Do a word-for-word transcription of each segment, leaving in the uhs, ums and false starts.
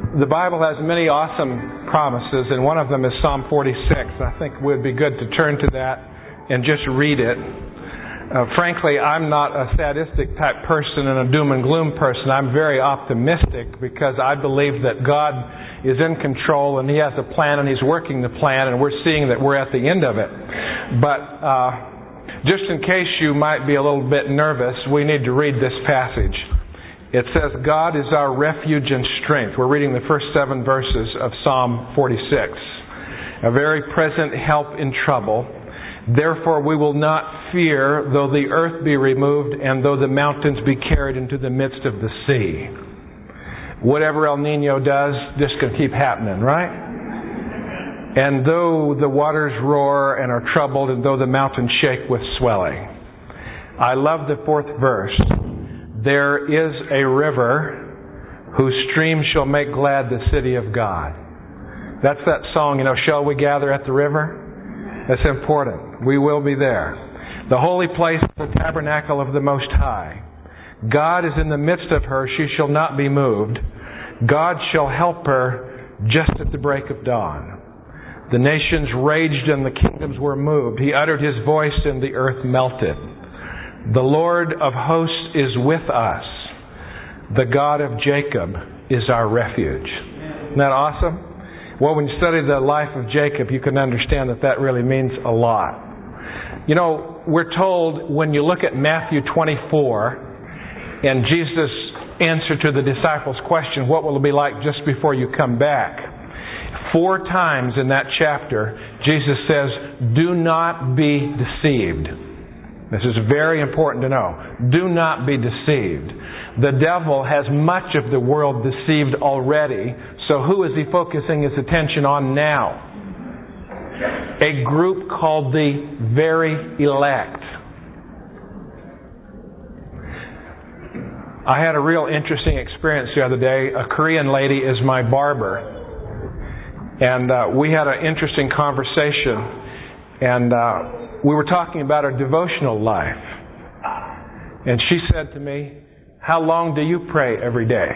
The Bible has many awesome promises, and one of them is Psalm forty-six. I think it would be good to turn to that and just read it. Uh, frankly, I'm not a sadistic type person and a doom and gloom person. I'm very optimistic because I believe that God is in control and He has a plan and He's working the plan, and we're seeing that we're at the end of it. But uh, just in case you might be a little bit nervous, we need to read this passage. It says, God is our refuge and strength. We're reading the first seven verses of Psalm forty-six. A very present help in trouble. Therefore we will not fear, though the earth be removed, and though the mountains be carried into the midst of the sea. Whatever El Nino does, this can keep happening, right? And though the waters roar and are troubled, and though the mountains shake with swelling. I love the fourth verse. There is a river whose stream shall make glad the city of God. That's that song, you know, shall we gather at the river? That's important. We will be there. The holy place is the tabernacle of the Most High. God is in the midst of her. She shall not be moved. God shall help her just at the break of dawn. The nations raged and the kingdoms were moved. He uttered His voice and the earth melted. The Lord of hosts is with us. The God of Jacob is our refuge. Isn't that awesome? Well, when you study the life of Jacob, you can understand that that really means a lot. You know, we're told when you look at Matthew twenty-four and Jesus' answer to the disciples' question, what will it be like just before you come back? Four times in that chapter, Jesus says, do not be deceived. This is very important to know. Do not be deceived. The devil has much of the world deceived already. So who is he focusing his attention on now? A group called the very elect. I had a real interesting experience the other day. A Korean lady is my barber. And uh, we had an interesting conversation. And uh, we were talking about our devotional life. And she said to me, how long do you pray every day?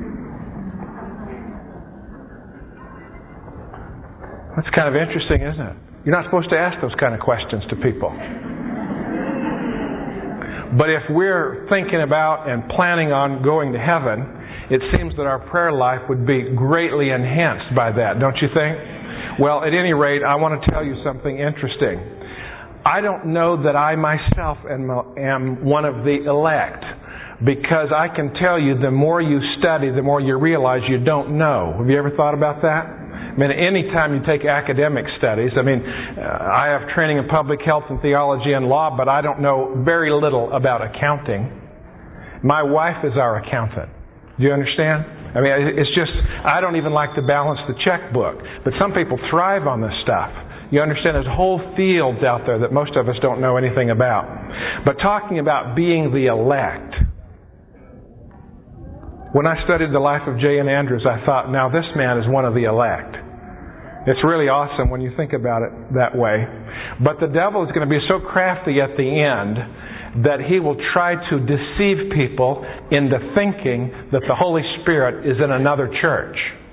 That's kind of interesting, isn't it? You're not supposed to ask those kind of questions to people. But if we're thinking about and planning on going to heaven, it seems that our prayer life would be greatly enhanced by that, don't you think? Well, at any rate, I want to tell you something interesting. I don't know that I myself am, am one of the elect, because I can tell you the more you study, the more you realize you don't know. Have you ever thought about that? I mean, any time you take academic studies, I mean, uh, I have training in public health and theology and law, but I don't know very little about accounting. My wife is our accountant. Do you understand? I mean, it's just, I don't even like to balance the checkbook. But some people thrive on this stuff. You understand, there's whole fields out there that most of us don't know anything about. But talking about being the elect, when I studied the life of J N Andrews, I thought, now this man is one of the elect. It's really awesome when you think about it that way. But the devil is going to be so crafty at the end that he will try to deceive people into thinking that the Holy Spirit is in another church.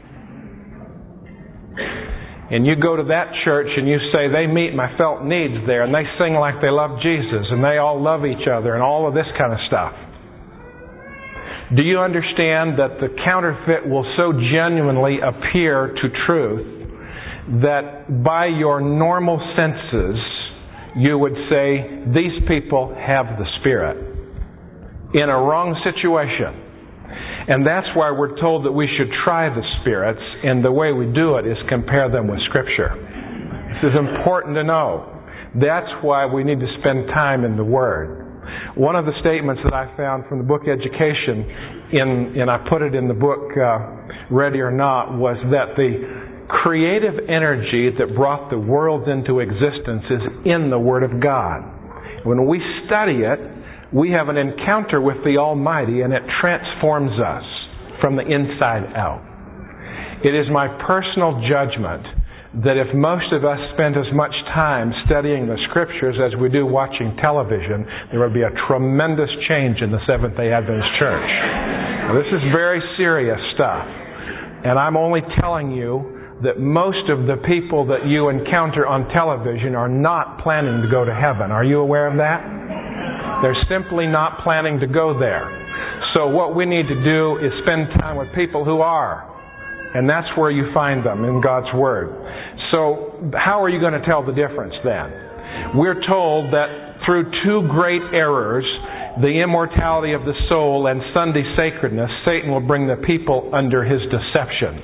And you go to that church and you say, they meet my felt needs there, and they sing like they love Jesus, and they all love each other, and all of this kind of stuff. Do you understand that the counterfeit will so genuinely appear to truth that by your normal senses you would say, these people have the Spirit in a wrong situation. And that's why we're told that we should try the spirits, and the way we do it is compare them with Scripture. This is important to know. That's why we need to spend time in the Word. One of the statements that I found from the book Education, in, and I put it in the book uh, Ready or Not, was that the creative energy that brought the world into existence is in the Word of God. When we study it, we have an encounter with the Almighty, and it transforms us from the inside out. It is my personal judgment that if most of us spent as much time studying the Scriptures as we do watching television, there would be a tremendous change in the Seventh-day Adventist Church. Now, this is very serious stuff. And I'm only telling you that most of the people that you encounter on television are not planning to go to heaven. Are you aware of that? They're simply not planning to go there. So what we need to do is spend time with people who are. And that's where you find them in God's Word. So how are you going to tell the difference then? We're told that through two great errors, the immortality of the soul and Sunday sacredness, Satan will bring the people under his deceptions.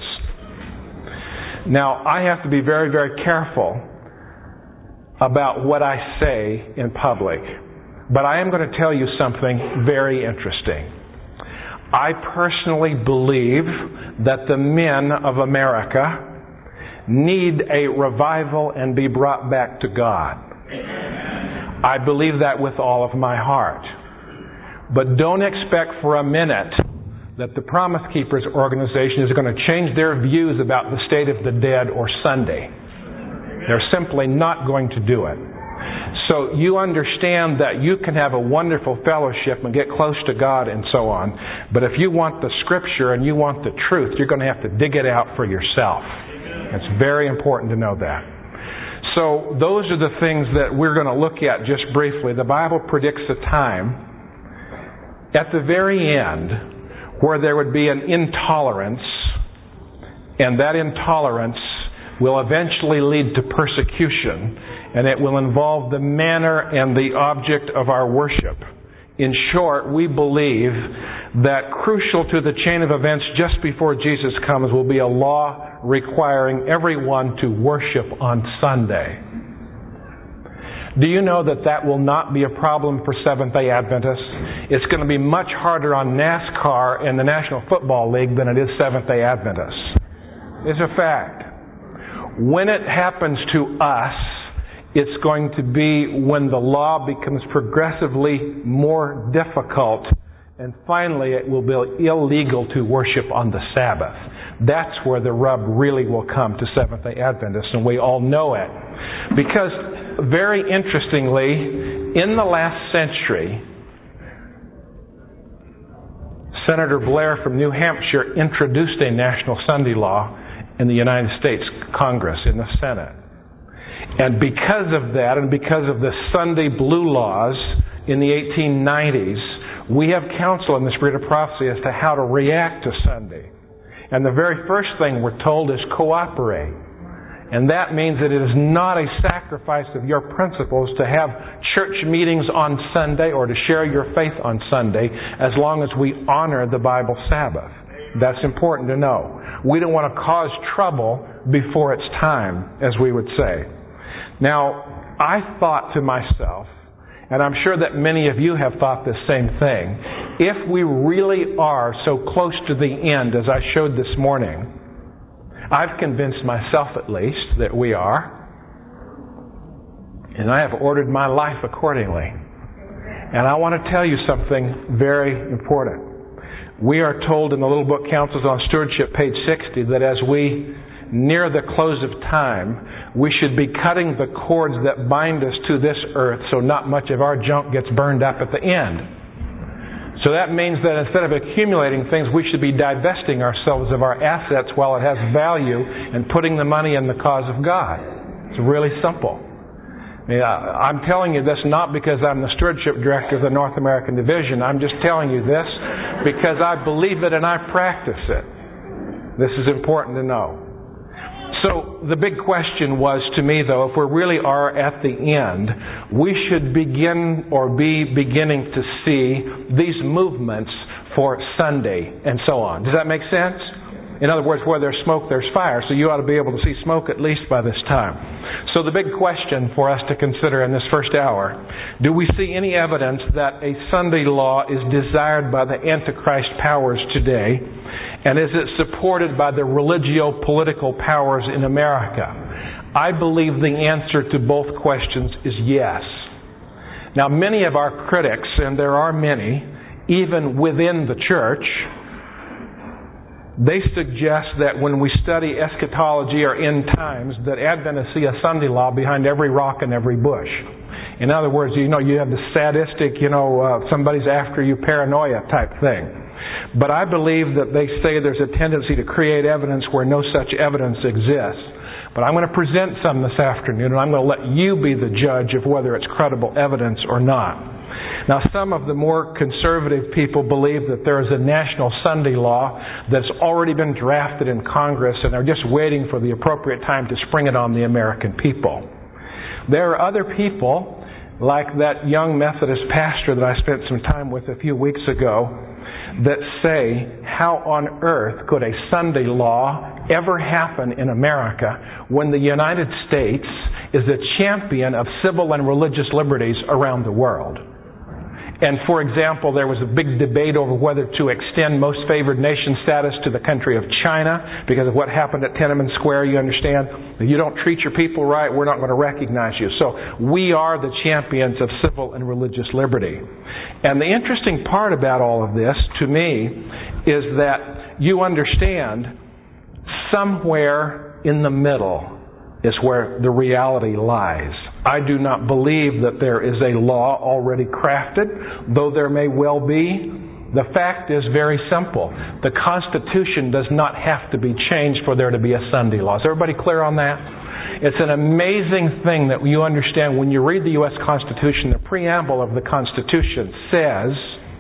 Now, I have to be very, very careful about what I say in public. But I am going to tell you something very interesting. I personally believe that the men of America need a revival and be brought back to God. I believe that with all of my heart. But don't expect for a minute that the Promise Keepers organization is going to change their views about the state of the dead or Sunday. They're simply not going to do it. So you understand that you can have a wonderful fellowship and get close to God and so on. But if you want the Scripture and you want the truth, you're going to have to dig it out for yourself. It's very important to know that. So those are the things that we're going to look at just briefly. The Bible predicts a time at the very end where there would be an intolerance, and that intolerance will eventually lead to persecution, and it will involve the manner and the object of our worship. In short, we believe that crucial to the chain of events just before Jesus comes will be a law requiring everyone to worship on Sunday. Do you know that that will not be a problem for Seventh-day Adventists? It's going to be much harder on NASCAR and the National Football League than it is Seventh-day Adventists. It's a fact. When it happens to us, it's going to be when the law becomes progressively more difficult, and finally it will be illegal to worship on the Sabbath. That's where the rub really will come to Seventh-day Adventists, and we all know it. Because, very interestingly, in the last century, Senator Blair from New Hampshire introduced a national Sunday law in the United States Congress, in the Senate. And because of that, and because of the Sunday Blue laws in the eighteen nineties, we have counsel in the Spirit of Prophecy as to how to react to Sunday. And the very first thing we're told is cooperate. And that means that it is not a sacrifice of your principles to have church meetings on Sunday or to share your faith on Sunday as long as we honor the Bible Sabbath. That's important to know. We don't want to cause trouble before it's time, as we would say. Now, I thought to myself, and I'm sure that many of you have thought the same thing, if we really are so close to the end as I showed this morning, I've convinced myself at least that we are, and I have ordered my life accordingly. And I want to tell you something very important. We are told in the Little Book Counsels on Stewardship, page sixty, that as we near the close of time, we should be cutting the cords that bind us to this earth so not much of our junk gets burned up at the end. So that means that instead of accumulating things, we should be divesting ourselves of our assets while it has value and putting the money in the cause of God. It's really simple. I mean, I'm telling you this not because I'm the stewardship director of the North American Division. I'm just telling you this because I believe it and I practice it. This is important to know. So the big question was to me, though, if we really are at the end, we should begin or be beginning to see these movements for Sunday and so on. Does that make sense? In other words, where there's smoke, there's fire. So you ought to be able to see smoke at least by this time. So the big question for us to consider in this first hour, do we see any evidence that a Sunday law is desired by the Antichrist powers today? And is it supported by the religio-political powers in America? I believe the answer to both questions is yes. Now, many of our critics, and there are many, even within the church, they suggest that when we study eschatology or end times, that Adventists see a Sunday law behind every rock and every bush. In other words, you know, you have the sadistic, you know, uh, somebody's after you paranoia type thing. But I believe that they say there's a tendency to create evidence where no such evidence exists. But I'm going to present some this afternoon, and I'm going to let you be the judge of whether it's credible evidence or not. Now, some of the more conservative people believe that there is a national Sunday law that's already been drafted in Congress, and they're just waiting for the appropriate time to spring it on the American people. There are other people, like that young Methodist pastor that I spent some time with a few weeks ago, that say, how on earth could a Sunday law ever happen in America when the United States is the champion of civil and religious liberties around the world? And for example, there was a big debate over whether to extend most favored nation status to the country of China because of what happened at Tiananmen Square. You understand? If you don't treat your people right, we're not going to recognize you. So we are the champions of civil and religious liberty. And the interesting part about all of this, to me, is that you understand somewhere in the middle is where the reality lies. I do not believe that there is a law already crafted, though there may well be. The fact is very simple. The Constitution does not have to be changed for there to be a Sunday law. Is everybody clear on that? It's an amazing thing that you understand when you read the U S Constitution. The preamble of the Constitution says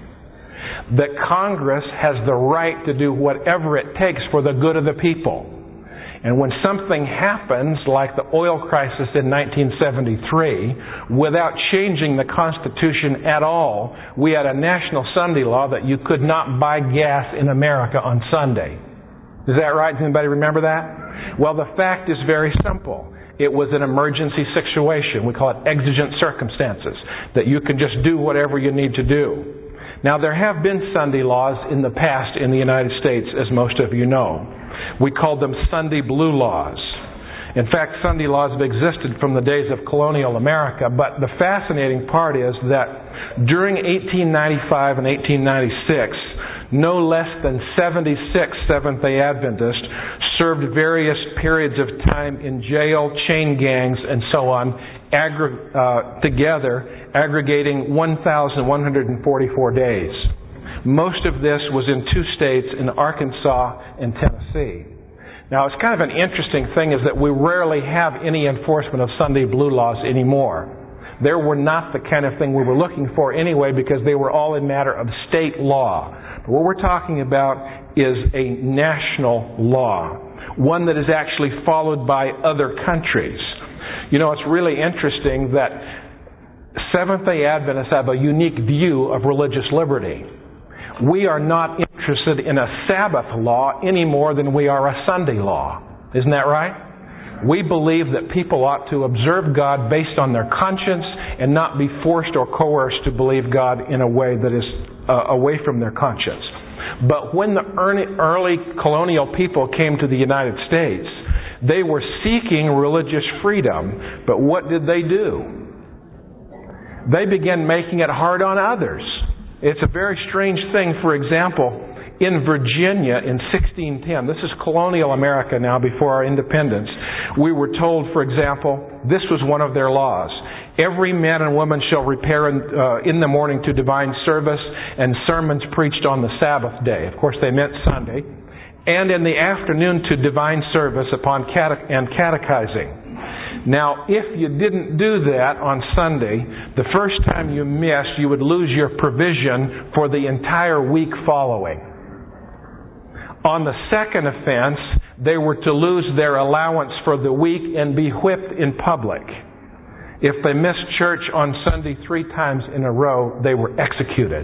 that Congress has the right to do whatever it takes for the good of the people. And when something happens, like the oil crisis in nineteen seventy-three, without changing the Constitution at all, we had a national Sunday law that you could not buy gas in America on Sunday. Is that right? Does anybody remember that? Well, the fact is very simple. It was an emergency situation. We call it exigent circumstances, that you can just do whatever you need to do. Now, there have been Sunday laws in the past in the United States, as most of you know. We called them Sunday Blue laws. In fact, Sunday laws have existed from the days of colonial America, but the fascinating part is that during eighteen ninety-five and eighteen ninety-six, no less than seventy-six Seventh-day Adventists served various periods of time in jail, chain gangs, and so on, aggr- uh, together, aggregating one thousand one hundred forty-four days. Most of this was in two states, in Arkansas and Tennessee. Now, it's kind of an interesting thing is that we rarely have any enforcement of Sunday Blue laws anymore. They were not the kind of thing we were looking for anyway because they were all a matter of state law. But what we're talking about is a national law, one that is actually followed by other countries. You know, it's really interesting that Seventh-day Adventists have a unique view of religious liberty. We are not interested in a Sabbath law any more than we are a Sunday law. Isn't that right? We believe that people ought to observe God based on their conscience and not be forced or coerced to believe God in a way that is uh, away from their conscience. But when the early colonial people came to the United States, they were seeking religious freedom. But what did they do? They began making it hard on others. It's a very strange thing. For example, in Virginia in sixteen ten, this is colonial America now before our independence, we were told, for example, this was one of their laws. Every man and woman shall repair in, uh, in the morning to divine service and sermons preached on the Sabbath day. Of course, they meant Sunday. And in the afternoon to divine service upon cate- and catechizing. Now, if you didn't do that on Sunday, the first time you missed, you would lose your provision for the entire week following. On the second offense, they were to lose their allowance for the week and be whipped in public. If they missed church on Sunday three times in a row, they were executed.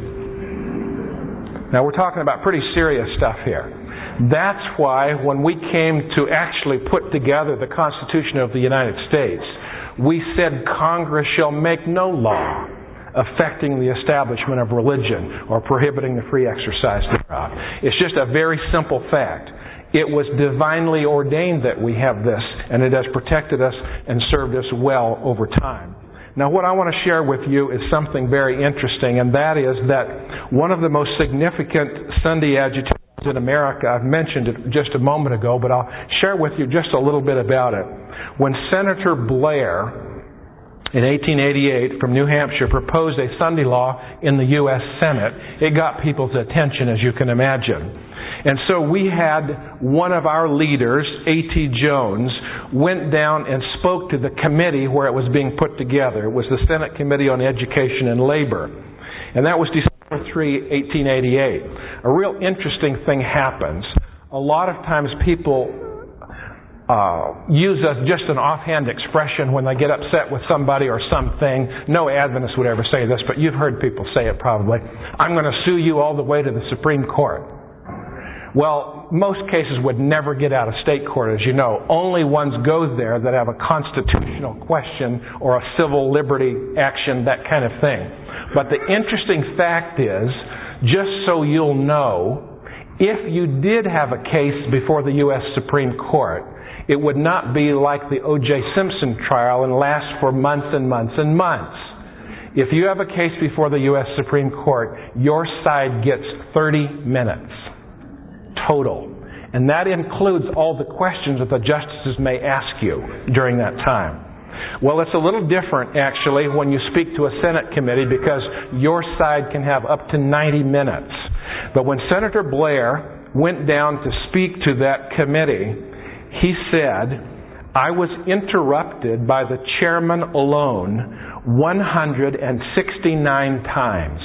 Now, we're talking about pretty serious stuff here. That's why when we came to actually put together the Constitution of the United States, we said Congress shall make no law affecting the establishment of religion or prohibiting the free exercise thereof. It's just a very simple fact. It was divinely ordained that we have this, and it has protected us and served us well over time. Now, what I want to share with you is something very interesting, and that is that one of the most significant Sunday agitations in America, I've mentioned it just a moment ago, but I'll share with you just a little bit about it. When Senator Blair in eighteen eighty-eight from New Hampshire proposed a Sunday law in the U S Senate. It got people's attention, as you can imagine. And so we had one of our leaders, A T Jones, went down and spoke to the committee where it was being put together. It was the Senate Committee on Education and Labor. And that was December third, eighteen eighty-eight. A real interesting thing happens. A lot of times people uh, use a, just an offhand expression when they get upset with somebody or something. No Adventist would ever say this, but you've heard people say it probably. I'm going to sue you all the way to the Supreme Court. Well, most cases would never get out of state court, as you know. Only ones go there that have a constitutional question or a civil liberty action, that kind of thing. But the interesting fact is, just so you'll know, if you did have a case before the U S Supreme Court, it would not be like the O J Simpson trial and last for months and months and months. If you have a case before the U S Supreme Court, your side gets thirty minutes. Total. And that includes all the questions that the justices may ask you during that time. Well, it's a little different, actually, when you speak to a Senate committee because your side can have up to ninety minutes. But when Senator Blair went down to speak to that committee, he said, I was interrupted by the chairman alone one hundred sixty-nine times.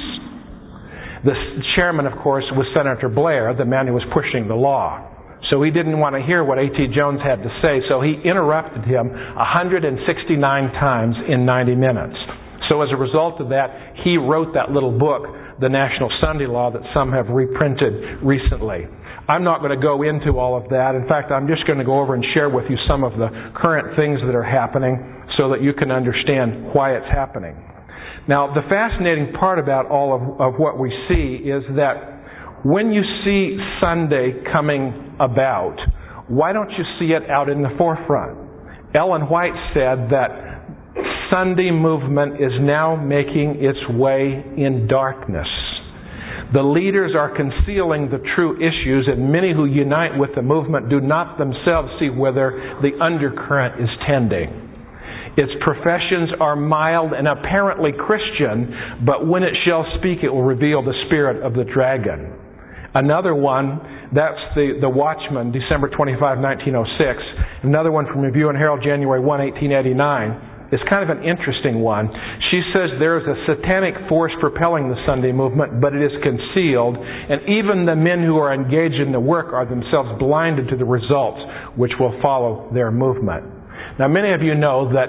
The chairman, of course, was Senator Blair, the man who was pushing the law. So he didn't want to hear what A T Jones had to say, so he interrupted him one hundred sixty-nine times in ninety minutes. So as a result of that, he wrote that little book, The National Sunday Law, that some have reprinted recently. I'm not going to go into all of that. In fact, I'm just going to go over and share with you some of the current things that are happening so that you can understand why it's happening. Now, the fascinating part about all of, of what we see is that when you see Sunday coming about, why don't you see it out in the forefront? Ellen White said that Sunday movement is now making its way in darkness. The leaders are concealing the true issues, and many who unite with the movement do not themselves see whither the undercurrent is tending. Its professions are mild and apparently Christian, but when it shall speak, it will reveal the spirit of the dragon. Another one, that's the, the Watchman, December twenty-fifth, nineteen oh six. Another one from Review and Herald, January first, eighteen eighty-nine. It's kind of an interesting one. She says there is a satanic force propelling the Sunday movement, but it is concealed, and even the men who are engaged in the work are themselves blinded to the results which will follow their movement. Now, many of you know that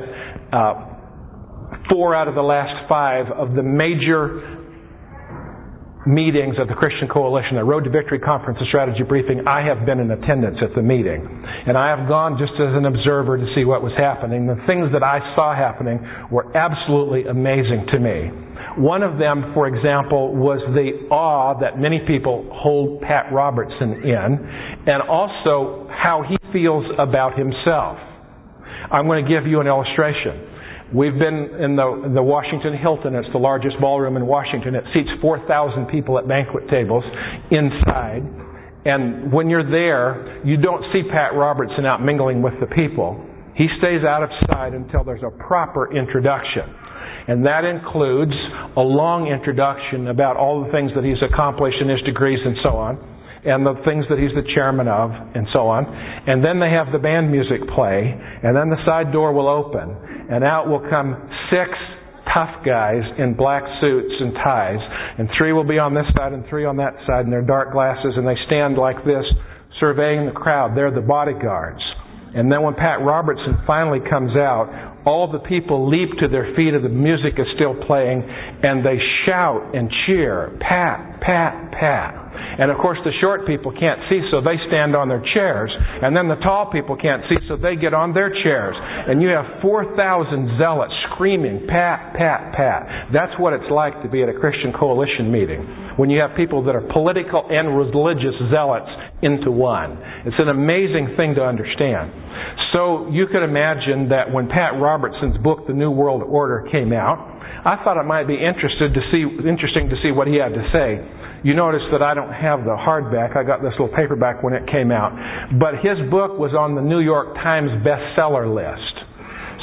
uh, four out of the last five of the major meetings of the Christian Coalition, the Road to Victory Conference and Strategy Briefing, I have been in attendance at the meeting. And I have gone just as an observer to see what was happening. The things that I saw happening were absolutely amazing to me. One of them, for example, was the awe that many people hold Pat Robertson in, and also how he feels about himself. I'm going to give you an illustration. We've been in the, the Washington Hilton. It's the largest ballroom in Washington. It seats four thousand people at banquet tables inside. And when you're there, you don't see Pat Robertson out mingling with the people. He stays out of sight until there's a proper introduction. And that includes a long introduction about all the things that he's accomplished in his degrees and so on, and the things that he's the chairman of, and so on. And then they have the band music play, and then the side door will open, and out will come six tough guys in black suits and ties, and three will be on this side and three on that side in their dark glasses, and they stand like this, surveying the crowd. They're the bodyguards. And then when Pat Robertson finally comes out, all the people leap to their feet, and the music is still playing, and they shout and cheer, Pat, Pat, Pat. And of course the short people can't see, so they stand on their chairs. And then the tall people can't see, so they get on their chairs. And you have four thousand zealots screaming, Pat, Pat, Pat. That's what it's like to be at a Christian Coalition meeting, when you have people that are political and religious zealots into one. It's an amazing thing to understand. So you could imagine that when Pat Robertson's book, The New World Order, came out, I thought it might be interested to see, interesting to see what he had to say. You notice that I don't have the hardback. I got this little paperback when it came out. But his book was on the New York Times bestseller list.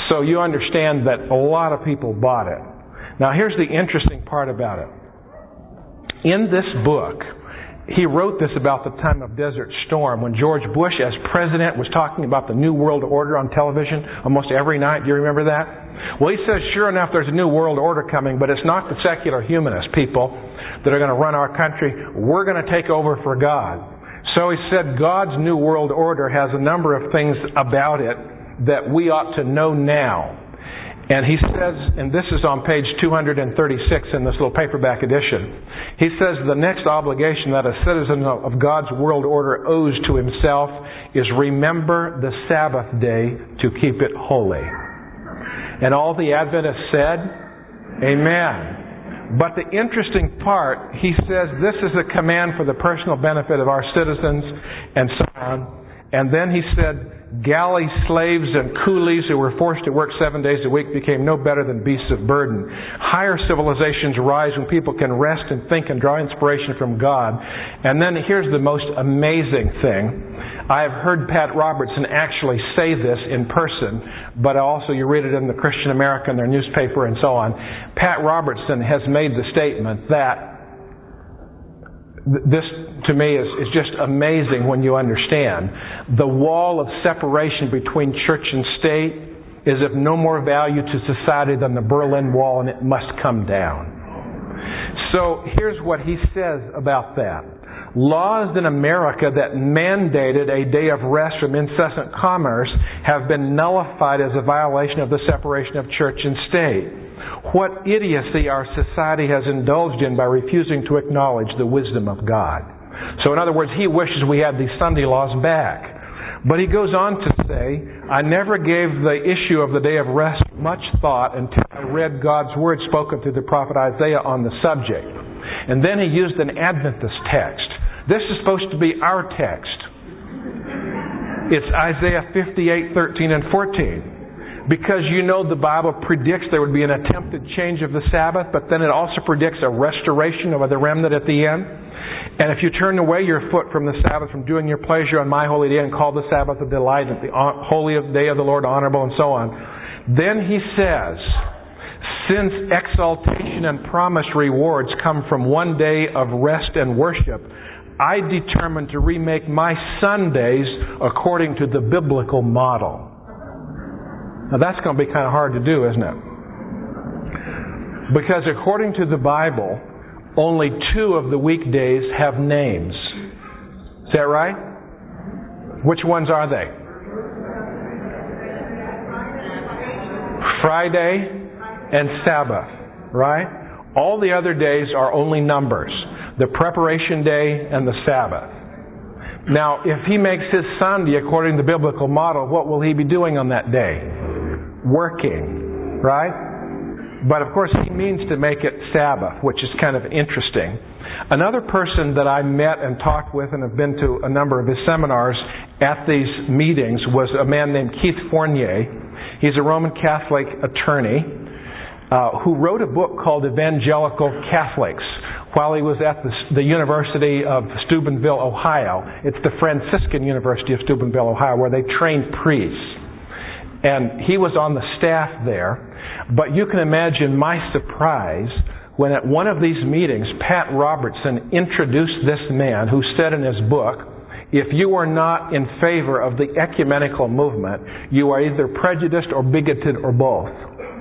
So you understand that a lot of people bought it. Now here's the interesting part about it. In this book, he wrote this about the time of Desert Storm, when George Bush, as president, was talking about the New World Order on television almost every night. Do you remember that? Well, he says, sure enough, there's a New World Order coming, but it's not the secular humanist people that are going to run our country. We're going to take over for God. So he said God's New World Order has a number of things about it that we ought to know now. And he says, and this is on page two hundred thirty-six in this little paperback edition, he says the next obligation that a citizen of God's world order owes to himself is remember the Sabbath day to keep it holy. And all the Adventists said, amen. But the interesting part, he says this is a command for the personal benefit of our citizens and so on. And then he said, galley slaves and coolies who were forced to work seven days a week became no better than beasts of burden. Higher civilizations rise when people can rest and think and draw inspiration from God. And then here's the most amazing thing. I have heard Pat Robertson actually say this in person, but also you read it in the Christian American, their newspaper, and so on. Pat Robertson has made the statement that this, to me, is, is just amazing when you understand. The wall of separation between church and state is of no more value to society than the Berlin Wall, and it must come down. So here's what he says about that. Laws in America that mandated a day of rest from incessant commerce have been nullified as a violation of the separation of church and state. What idiocy our society has indulged in by refusing to acknowledge the wisdom of God. So in other words, he wishes we had these Sunday laws back. But he goes on to say, I never gave the issue of the day of rest much thought until I read God's Word spoken through the prophet Isaiah on the subject. And then he used an Adventist text. This is supposed to be our text. It's Isaiah fifty-eight, thirteen, and fourteen. Because you know the Bible predicts there would be an attempted change of the Sabbath, but then it also predicts a restoration of the remnant at the end. And if you turn away your foot from the Sabbath, from doing your pleasure on my holy day, and call the Sabbath a delight, and the holy day of the Lord honorable, and so on, then he says, since exaltation and promised rewards come from one day of rest and worship, I determined to remake my Sundays according to the biblical model. Now that's going to be kind of hard to do, isn't it? Because according to the Bible, only two of the weekdays have names. Is that right? Which ones are they? Friday and Sabbath, right? All the other days are only numbers. The preparation day and the Sabbath. Now, if he makes his Sunday according to the biblical model, what will he be doing on that day? Working, right? But of course he means to make it Sabbath, which is kind of interesting. Another person that I met and talked with and have been to a number of his seminars at these meetings was a man named Keith Fournier. He's a Roman Catholic attorney uh, who wrote a book called Evangelical Catholics while he was at the, the University of Steubenville, Ohio. It's the Franciscan University of Steubenville, Ohio, where they trained priests. And he was on the staff there. But you can imagine my surprise when at one of these meetings, Pat Robertson introduced this man who said in his book, if you are not in favor of the ecumenical movement, you are either prejudiced or bigoted or both.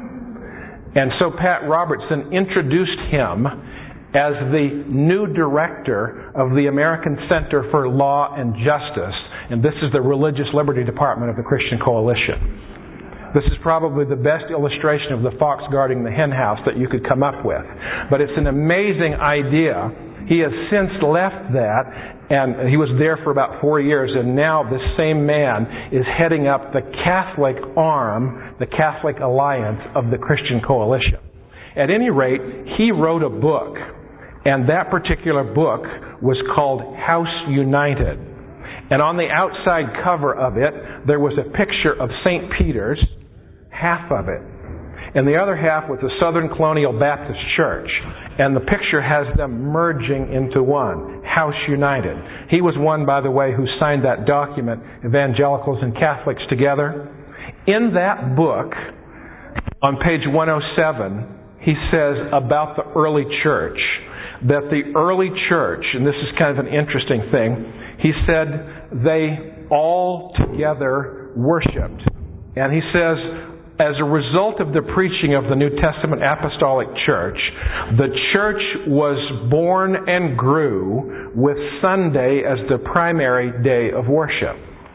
And so Pat Robertson introduced him as the new director of the American Center for Law and Justice. And this is the Religious Liberty Department of the Christian Coalition. This is probably the best illustration of the fox guarding the hen house that you could come up with. But it's an amazing idea. He has since left that, and he was there for about four years, and now this same man is heading up the Catholic arm, the Catholic Alliance of the Christian Coalition. At any rate, he wrote a book, and that particular book was called House United. And on the outside cover of it, there was a picture of Saint Peter's, half of it. And the other half was the Southern Colonial Baptist Church. And the picture has them merging into one, House United. He was one, by the way, who signed that document, Evangelicals and Catholics Together. In that book, On page one oh seven, he says about the early church, that the early church, and this is kind of an interesting thing, he said they all together worshipped. And he says, as a result of the preaching of the New Testament Apostolic Church, the church was born and grew with Sunday as the primary day of worship.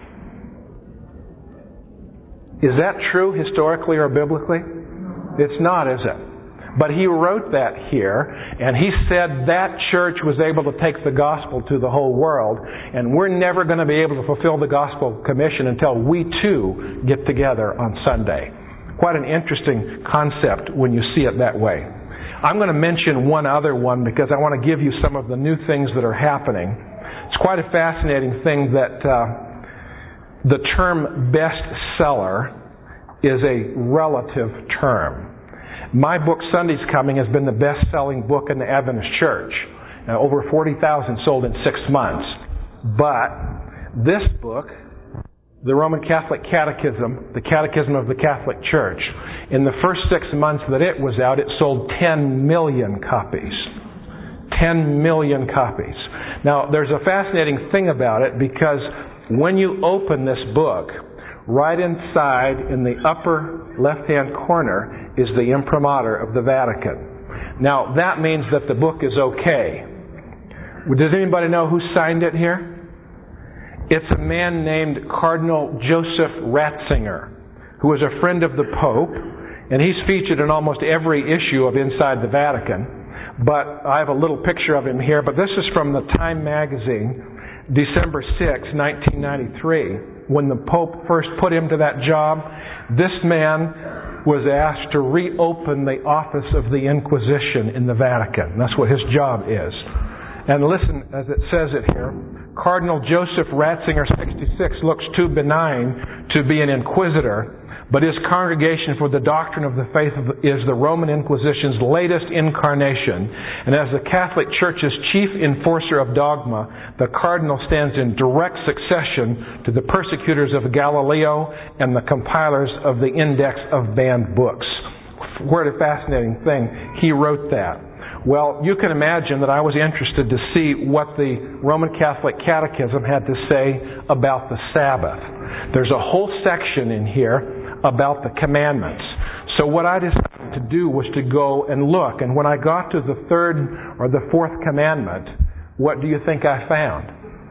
Is that true historically or biblically? It's not, is it? But he wrote that here, and he said that church was able to take the gospel to the whole world, and we're never going to be able to fulfill the gospel commission until we too get together on Sunday. Quite an interesting concept when you see it that way. I'm going to mention one other one because I want to give you some of the new things that are happening. It's quite a fascinating thing that uh, the term bestseller is a relative term. My book, Sunday's Coming, has been the best-selling book in the Adventist Church. Now, over forty thousand sold in six months. But this book, the Roman Catholic Catechism, the Catechism of the Catholic Church, in the first six months that it was out, it sold ten million copies. ten million copies. Now, there's a fascinating thing about it because when you open this book, right inside in the upper left-hand corner is the imprimatur of the Vatican. Now, that means that the book is okay. Does anybody know who signed it here? It's a man named Cardinal Joseph Ratzinger, who is a friend of the Pope, and he's featured in almost every issue of Inside the Vatican. But I have a little picture of him here, but this is from the Time magazine, December sixth, nineteen ninety-three. When the Pope first put him to that job, this man was asked to reopen the office of the Inquisition in the Vatican. That's what his job is. And listen, as it says it here, Cardinal Joseph Ratzinger, sixty-six, looks too benign to be an inquisitor, but his Congregation for the Doctrine of the Faith is the Roman Inquisition's latest incarnation. And as the Catholic Church's chief enforcer of dogma, the Cardinal stands in direct succession to the persecutors of Galileo and the compilers of the Index of Banned Books. What a fascinating thing. He wrote that. Well, you can imagine that I was interested to see what the Roman Catholic Catechism had to say about the Sabbath. There's a whole section in here about the commandments. So what I decided to do was to go and look. And when I got to the third or the fourth commandment, what do you think I found?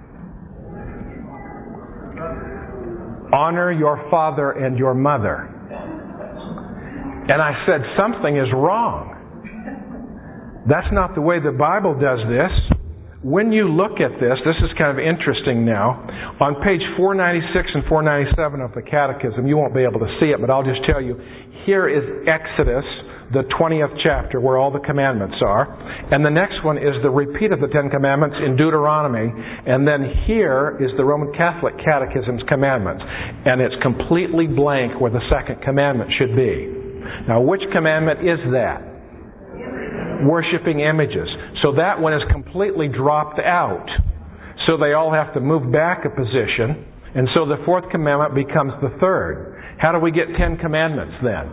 Honor your father and your mother. And I said, something is wrong. That's not the way the Bible does this. When you look at this, this is kind of interesting now. On page four ninety-six and four ninety-seven of the Catechism, you won't be able to see it, but I'll just tell you, here is Exodus, the twentieth chapter, where all the commandments are. And the next one is the repeat of the Ten Commandments in Deuteronomy. And then here is the Roman Catholic Catechism's commandments. And it's completely blank where the second commandment should be. Now, which commandment is that? Worshipping images. So that one is completely dropped out. So they all have to move back a position. And so the fourth commandment becomes the third. How do we get ten commandments then?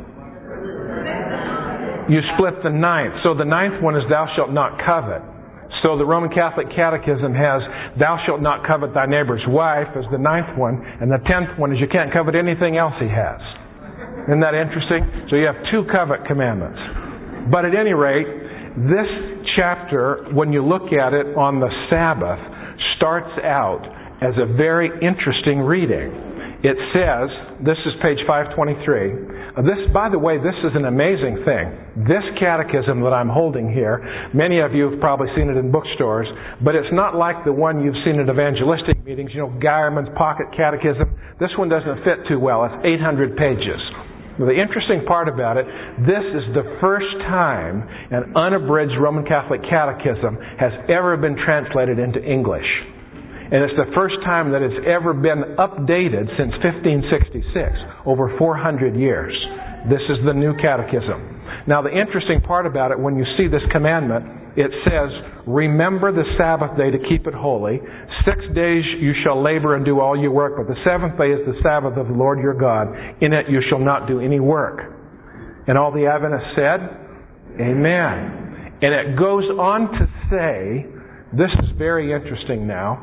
You split the ninth. So the ninth one is thou shalt not covet. So the Roman Catholic Catechism has thou shalt not covet thy neighbor's wife as the ninth one. And the tenth one is you can't covet anything else he has. Isn't that interesting? So you have two covet commandments. But at any rate, this chapter, when you look at it on the Sabbath, starts out as a very interesting reading. It says, this is page five twenty-three. This, by the way, this is an amazing thing. This catechism that I'm holding here, many of you have probably seen it in bookstores, but it's not like the one you've seen at evangelistic meetings, you know, Geierman's Pocket Catechism. This one doesn't fit too well. It's eight hundred pages. The interesting part about it, this is the first time an unabridged Roman Catholic Catechism has ever been translated into English. And it's the first time that it's ever been updated since fifteen sixty-six, over four hundred years. This is the new catechism. Now the interesting part about it, when you see this commandment, it says, remember the Sabbath day to keep it holy. Six days you shall labor and do all your work, but the seventh day is the Sabbath of the Lord your God. In it you shall not do any work. And all the Adventists said, amen. And it goes on to say, this is very interesting now,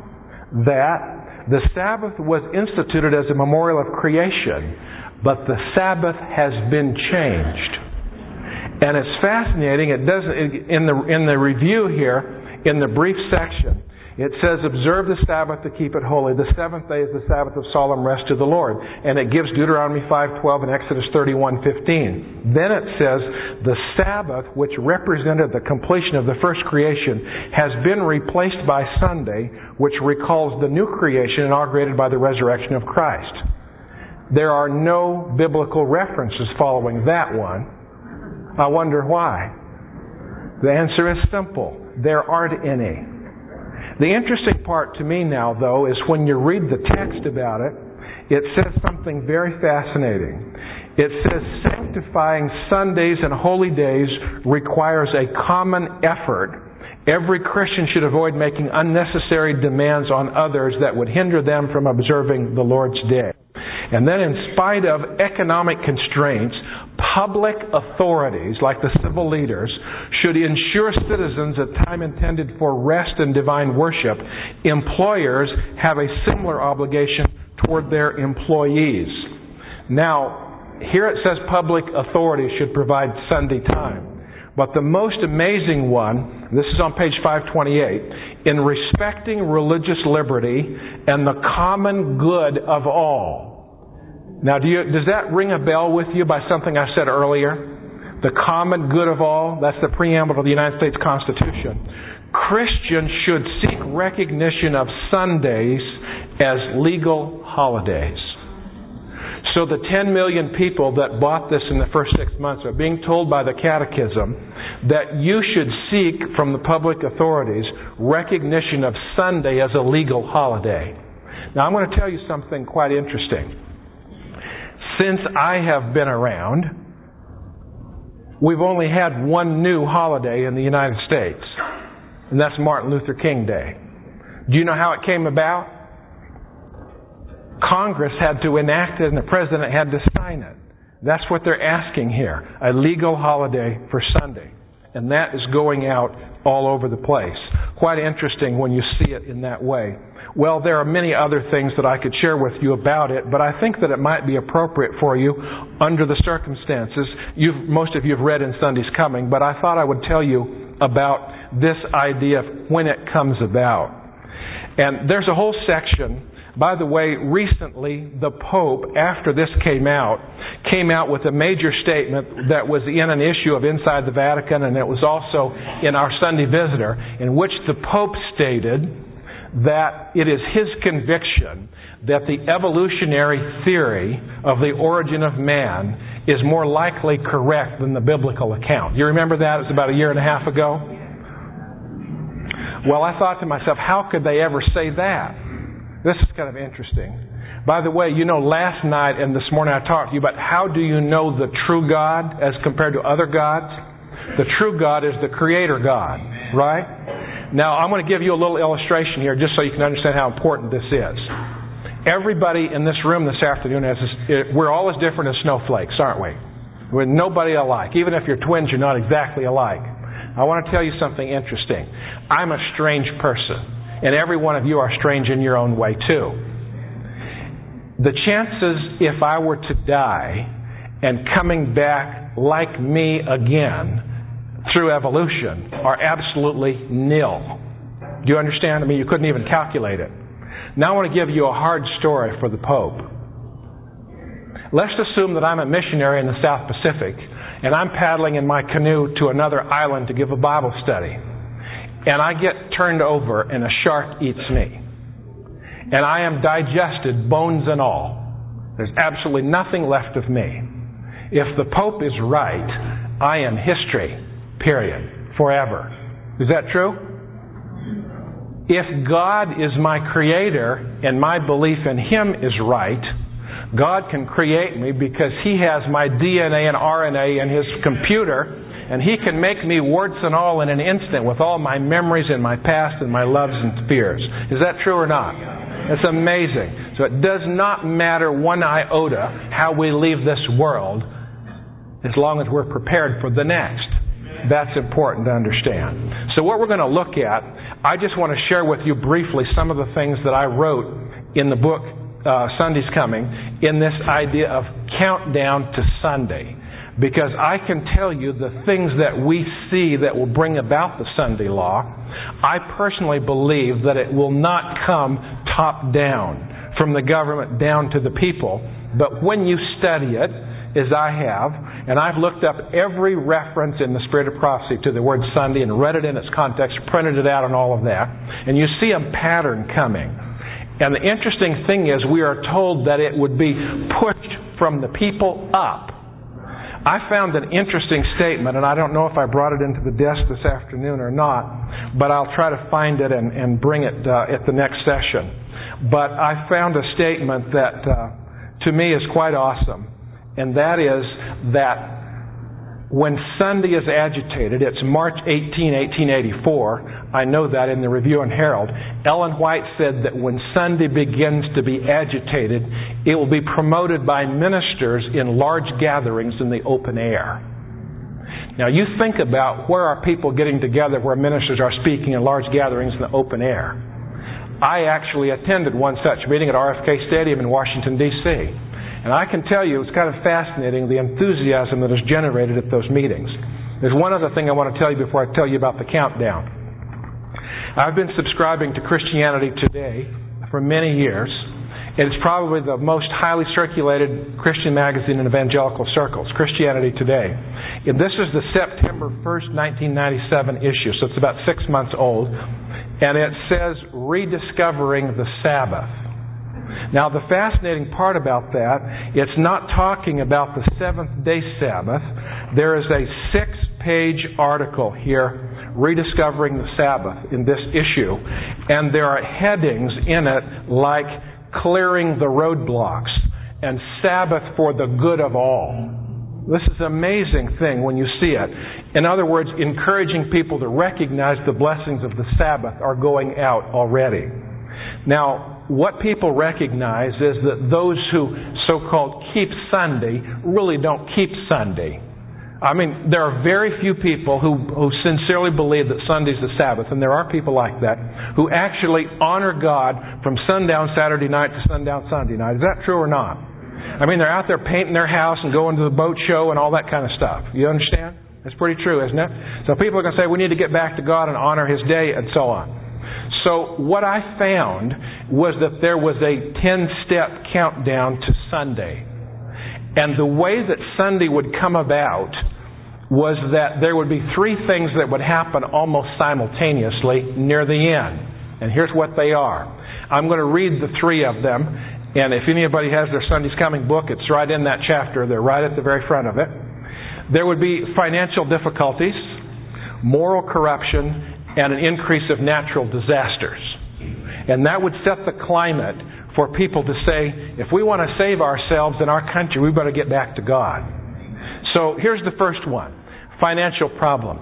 that the Sabbath was instituted as a memorial of creation, but the Sabbath has been changed. And it's fascinating. It doesn't in the in the review here, in the brief section, it says, observe the Sabbath to keep it holy. The seventh day is the Sabbath of solemn rest to the Lord. And it gives Deuteronomy five twelve and Exodus thirty-one fifteen. Then it says, the Sabbath, which represented the completion of the first creation, has been replaced by Sunday, which recalls the new creation inaugurated by the resurrection of Christ. There are no biblical references following that one. I wonder why. The answer is simple. There aren't any. The interesting part to me now, though, is when you read the text about it, it says something very fascinating. It says sanctifying Sundays and holy days requires a common effort. Every Christian should avoid making unnecessary demands on others that would hinder them from observing the Lord's day. And then in spite of economic constraints, public authorities, like the civil leaders, should ensure citizens a time intended for rest and divine worship. Employers have a similar obligation toward their employees. Now, here it says public authorities should provide Sunday time. But the most amazing one, this is on page five twenty-eight, in respecting religious liberty and the common good of all. Now, do you, does that ring a bell with you by something I said earlier? The common good of all, that's the preamble of the United States Constitution. Christians should seek recognition of Sundays as legal holidays. So the ten million people that bought this in the first six months are being told by the Catechism that you should seek from the public authorities recognition of Sunday as a legal holiday. Now, I'm going to tell you something quite interesting. Since I have been around, we've only had one new holiday in the United States, and that's Martin Luther King Day. Do you know how it came about? Congress had to enact it and the President had to sign it. That's what they're asking here, a legal holiday for Sunday. And that is going out all over the place. Quite interesting when you see it in that way. Well, there are many other things that I could share with you about it, but I think that it might be appropriate for you under the circumstances. You've, most of you have read in Sunday's Coming, but I thought I would tell you about this idea of when it comes about. And there's a whole section. By the way, recently the Pope, after this came out, came out with a major statement that was in an issue of Inside the Vatican, and it was also in our Sunday Visitor, in which the Pope stated that it is his conviction that the evolutionary theory of the origin of man is more likely correct than the biblical account. You remember that? It was about a year and a half ago. Well, I thought to myself, how could they ever say that? This is kind of interesting. By the way, you know, last night and this morning I talked to you about how do you know the true God as compared to other gods? The true God is the Creator God, right? Now, I'm going to give you a little illustration here just so you can understand how important this is. Everybody in this room this afternoon has this, we're all as different as snowflakes, aren't we? We're nobody alike. Even if you're twins, you're not exactly alike. I want to tell you something interesting. I'm a strange person, and every one of you are strange in your own way too. The chances if I were to die and coming back like me again through evolution are absolutely nil. Do you understand? I mean, you couldn't even calculate it. Now I want to give you a hard story for the Pope. Let's assume that I'm a missionary in the South Pacific and I'm paddling in my canoe to another island to give a Bible study. And I get turned over and a shark eats me. And I am digested, bones and all. There's absolutely nothing left of me. If the Pope is right, I am history. Period. Forever. Is that true? If God is my Creator and my belief in Him is right, God can create me because He has my D N A and R N A in His computer, and He can make me warts and all in an instant with all my memories and my past and my loves and fears. Is that true or not? It's amazing. So it does not matter one iota how we leave this world. as long as we're prepared for the next. That's important to understand. So what we're going to look at, I just want to share with you briefly some of the things that I wrote in the book, uh, Sunday's Coming, in this idea of countdown to Sunday. Because I can tell you the things that we see that will bring about the Sunday law, I personally believe that it will not come top down, from the government down to the people. But when you study it, as I have, and I've looked up every reference in the Spirit of Prophecy to the word Sunday and read it in its context, printed it out and all of that, and you see a pattern coming. And the interesting thing is we are told that it would be pushed from the people up. I found an interesting statement, and I don't know if I brought it into the desk this afternoon or not, but I'll try to find it and, and bring it uh, at the next session. But I found a statement that uh, to me is quite awesome. And that is that when Sunday is agitated, it's March eighteenth, eighteen eighty-four, I know that in the Review and Herald, Ellen White said that when Sunday begins to be agitated, it will be promoted by ministers in large gatherings in the open air. Now you think about where are people getting together where ministers are speaking in large gatherings in the open air. I actually attended one such meeting at R F K Stadium in Washington, D C And I can tell you, it's kind of fascinating, the enthusiasm that is generated at those meetings. There's one other thing I want to tell you before I tell you about the countdown. I've been subscribing to Christianity Today for many years. It's probably the most highly circulated Christian magazine in evangelical circles, Christianity Today. And this is the September first, nineteen ninety-seven issue, so it's about six months old. And it says, Rediscovering the Sabbath. Now, the fascinating part about that, it's not talking about the seventh-day Sabbath. There is a six-page article here, Rediscovering the Sabbath, in this issue. And there are headings in it like Clearing the Roadblocks and Sabbath for the Good of All. This is an amazing thing when you see it. In other words, encouraging people to recognize the blessings of the Sabbath are going out already. Now, what people recognize is that those who so-called keep Sunday really don't keep Sunday. I mean, there are very few people who, who sincerely believe that Sunday's the Sabbath, and there are people like that, who actually honor God from sundown Saturday night to sundown Sunday night. Is that true or not? I mean, they're out there painting their house and going to the boat show and all that kind of stuff. You understand? That's pretty true, isn't it? So people are going to say, we need to get back to God and honor His day and so on. So what I found was that there was a ten-step countdown to Sunday. And the way that Sunday would come about was that there would be three things that would happen almost simultaneously near the end. And here's what they are. I'm going to read the three of them. And if anybody has their Sunday's Coming book, it's right in that chapter. They're right at the very front of it. There would be financial difficulties, moral corruption, and an increase of natural disasters. And that would set the climate for people to say, if we want to save ourselves in our country, we better get back to God. So here's the first one, financial problems.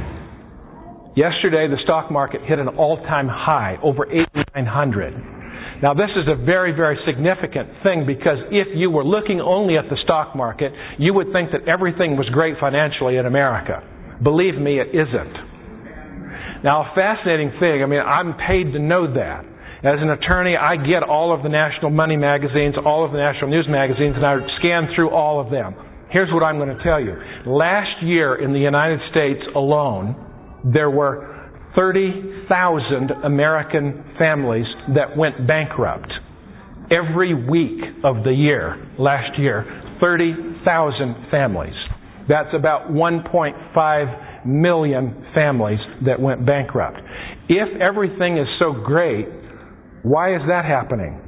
Yesterday, the stock market hit an all-time high, over eighty-nine hundred. Now, this is a very, very significant thing because if you were looking only at the stock market, you would think that everything was great financially in America. Believe me, it isn't. Now, a fascinating thing, I mean, I'm paid to know that. As an attorney, I get all of the national money magazines, all of the national news magazines, and I scan through all of them. Here's what I'm going to tell you. Last year in the United States alone, there were thirty thousand American families that went bankrupt. Every week of the year, last year, thirty thousand families. That's about one point five million families that went bankrupt. If everything is so great, why is that happening?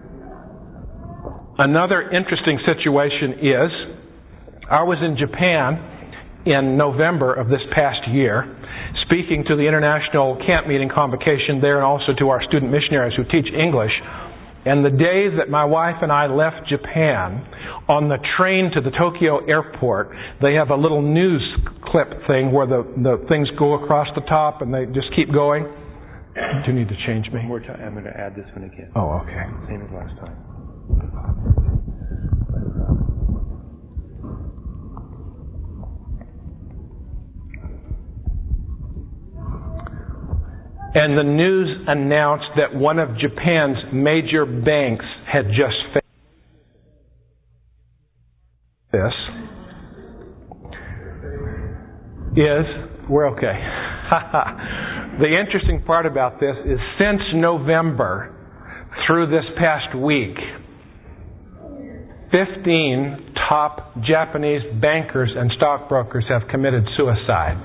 Another interesting situation is, I was in Japan in November of this past year, speaking to the International Camp Meeting Convocation there and also to our student missionaries who teach English. And the day that my wife and I left Japan, on the train to the Tokyo airport, they have a little news clip thing where the, the things go across the top and they just keep going. Do you need to change me? One more time. I'm going to add this one again. Oh, okay. Same as last time. and the news announced that one of Japan's major banks had just failed. This is, we're okay. The interesting part about this is since November through this past week, fifteen top Japanese bankers and stockbrokers have committed suicide.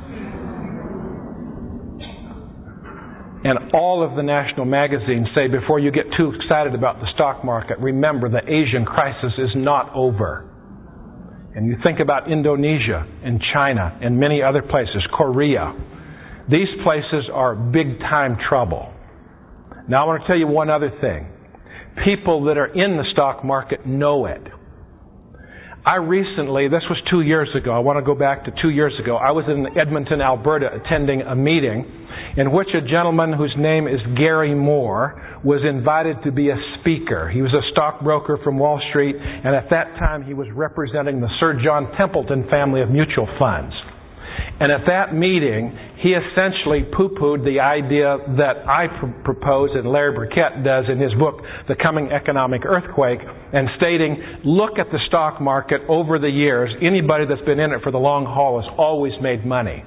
And all of the national magazines say, before you get too excited about the stock market, remember the Asian crisis is not over. And you think about Indonesia and China and many other places, Korea. These places are big time trouble. Now I want to tell you one other thing. People that are in the stock market know it. I recently, this was two years ago, I want to go back to two years ago, I was in Edmonton, Alberta, attending a meeting in which a gentleman whose name is Gary Moore was invited to be a speaker. He was a stockbroker from Wall Street, and at that time he was representing the Sir John Templeton family of mutual funds. And at that meeting, he essentially poo-pooed the idea that I pr- propose and Larry Burkett does in his book, The Coming Economic Earthquake, and stating, look at the stock market over the years. Anybody that's been in it for the long haul has always made money.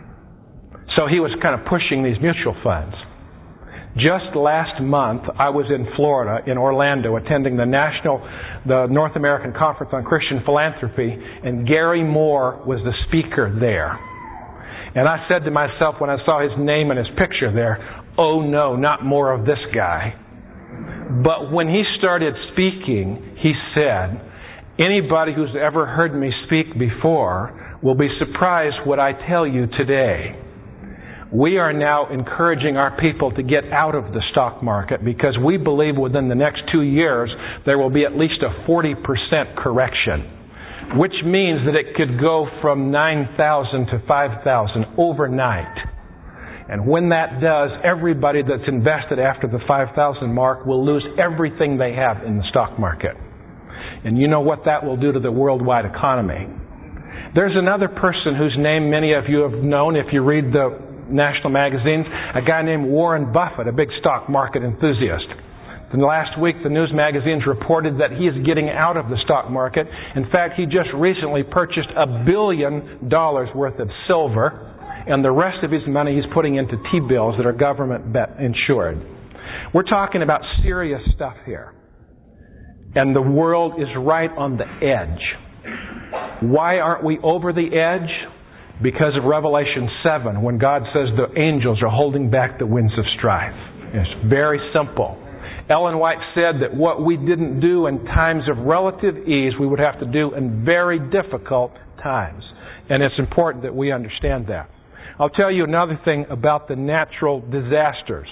So he was kind of pushing these mutual funds. Just last month, I was in Florida, in Orlando, attending the National, the North American Conference on Christian Philanthropy, and Gary Moore was the speaker there. And I said to myself when I saw his name and his picture there, oh no, not more of this guy. But when he started speaking, he said, anybody who's ever heard me speak before will be surprised what I tell you today. We are now encouraging our people to get out of the stock market because we believe within the next two years there will be at least a forty percent correction, which means that it could go from nine thousand to five thousand overnight. And when that does, everybody that's invested after the five thousand mark will lose everything they have in the stock market. And you know what that will do to the worldwide economy. There's another person whose name many of you have known if you read the national magazines, a guy named Warren Buffett, a big stock market enthusiast. In the last week, the news magazines reported that he is getting out of the stock market. In fact, he just recently purchased a billion dollars worth of silver, and the rest of his money he's putting into T-bills that are government insured. We're talking about serious stuff here. And the world is right on the edge. Why aren't we over the edge? Because of Revelation seven, when God says the angels are holding back the winds of strife. It's very simple. Ellen White said that what we didn't do in times of relative ease, we would have to do in very difficult times. And it's important that we understand that. I'll tell you another thing about the natural disasters.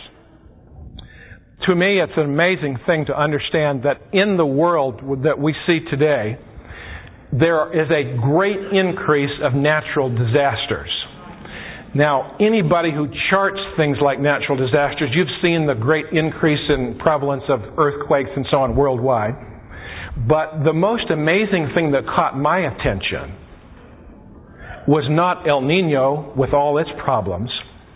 To me, it's an amazing thing to understand that in the world that we see today, there is a great increase of natural disasters. Now, anybody who charts things like natural disasters, you've seen the great increase in prevalence of earthquakes and so on worldwide. But the most amazing thing that caught my attention was not El Nino with all its problems.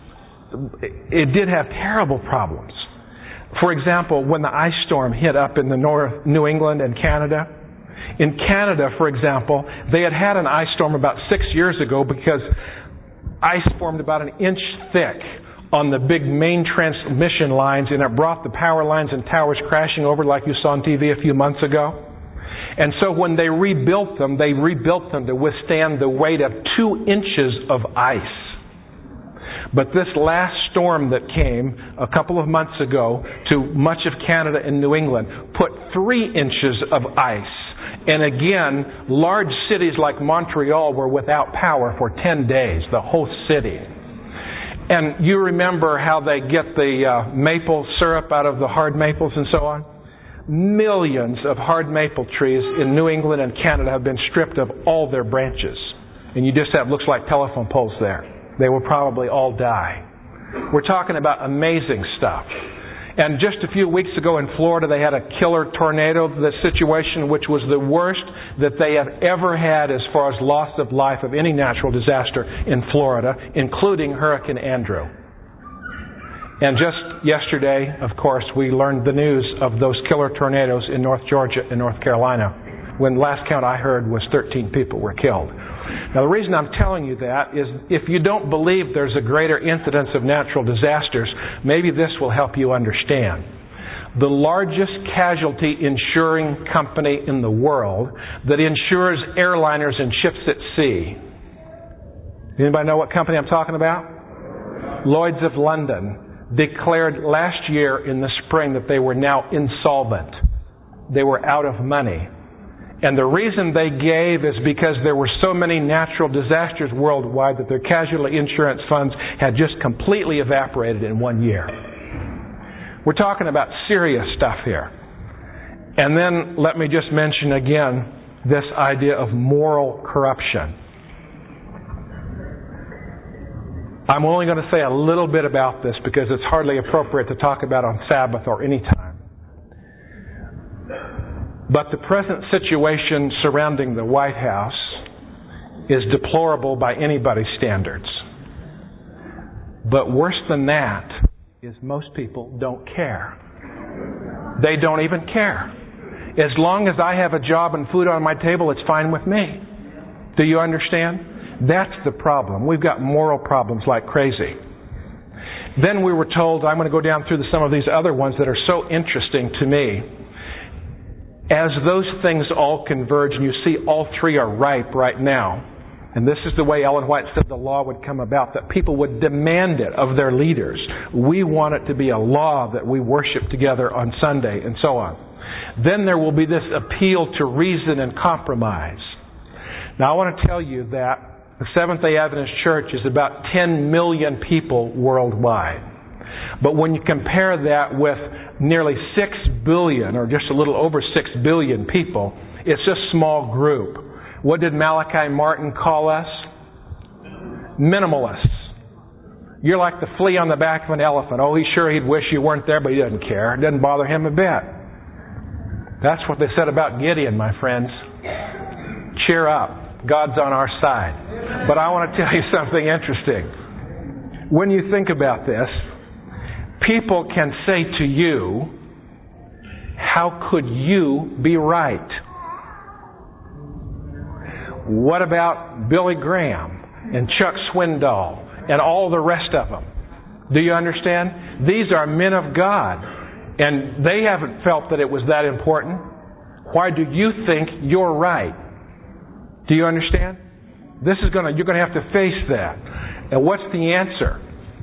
It did have terrible problems. For example, when the ice storm hit up in the North New England and Canada, in Canada, for example, they had had an ice storm about six years ago because ice formed about an inch thick on the big main transmission lines, and it brought the power lines and towers crashing over like you saw on T V a few months ago. And so when they rebuilt them, they rebuilt them to withstand the weight of two inches of ice. But this last storm that came a couple of months ago to much of Canada and New England put three inches of ice. And again, large cities like Montreal were without power for ten days, the whole city. And you remember how they get the uh, maple syrup out of the hard maples and so on? Millions of hard maple trees in New England and Canada have been stripped of all their branches. And you just have, looks like telephone poles there. They will probably all die. We're talking about amazing stuff. And just a few weeks ago in Florida, they had a killer tornado, the situation which was the worst that they have ever had as far as loss of life of any natural disaster in Florida, including Hurricane Andrew. And just yesterday, of course, we learned the news of those killer tornadoes in North Georgia and North Carolina, when last count I heard was thirteen people were killed. Now, the reason I'm telling you that is if you don't believe there's a greater incidence of natural disasters, maybe this will help you understand. The largest casualty insuring company in the world that insures airliners and ships at sea. Anybody know what company I'm talking about? Lloyd's of London declared last year in the spring that they were now insolvent. They were out of money. And the reason they gave is because there were so many natural disasters worldwide that their casualty insurance funds had just completely evaporated in one year. We're talking about serious stuff here. And then let me just mention again this idea of moral corruption. I'm only going to say a little bit about this because it's hardly appropriate to talk about on Sabbath or any time. But the present situation surrounding the White House is deplorable by anybody's standards. But worse than that is most people don't care. They don't even care. As long as I have a job and food on my table, it's fine with me. Do you understand? That's the problem. We've got moral problems like crazy. Then we were told, I'm going to go down through some of these other ones that are so interesting to me. As those things all converge, and you see all three are ripe right now, and this is the way Ellen White said the law would come about, that people would demand it of their leaders. We want it to be a law that we worship together on Sunday, and so on. Then there will be this appeal to reason and compromise. Now I want to tell you that the Seventh-day Adventist Church is about ten million people worldwide. But when you compare that with nearly six billion, or just a little over six billion people, it's a small group. What did Malachi Martin call us? Minimalists. You're like the flea on the back of an elephant. Oh, he's sure he'd wish you weren't there, but he doesn't care. It doesn't bother him a bit. That's what they said about Gideon, my friends. Cheer up. God's on our side. But I want to tell you something interesting. When you think about this, people can say to you, how could you be right? What about Billy Graham and Chuck Swindoll and all the rest of them? Do you understand? These are men of God, and they haven't felt that it was that important. Why do you think you're right? Do you understand? This is going to, you're going to have to face that. And what's the answer?